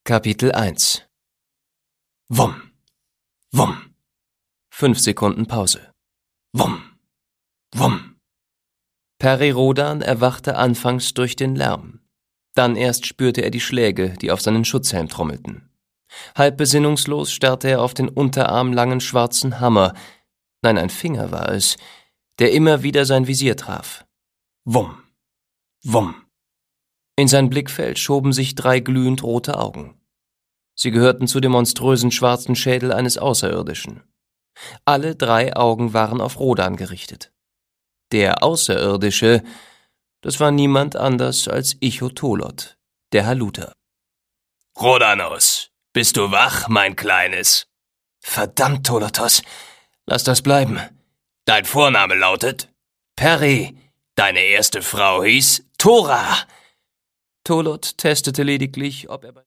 Kapitel 1 Wumm, wumm. 5 Sekunden Pause. Wumm, wumm. Peri Rodan erwachte anfangs durch den Lärm. Dann erst spürte er die Schläge, die auf seinen Schutzhelm trommelten. Halb besinnungslos starrte er auf den unterarmlangen schwarzen Hammer, nein, ein Finger war es, der immer wieder sein Visier traf. Wumm, wumm. In sein Blickfeld schoben sich 3 glühend rote Augen. Sie gehörten zu dem monströsen schwarzen Schädel eines Außerirdischen. Alle 3 Augen waren auf Rodan gerichtet. Der Außerirdische, das war niemand anders als Ichotolot, der Haluter. »Rhodanos, bist du wach, mein Kleines?« »Verdammt, Tolotos, lass das bleiben.« »Dein Vorname lautet?« »Peri.« »Deine erste Frau hieß?« »Tora.« Tolot testete lediglich, ob er bei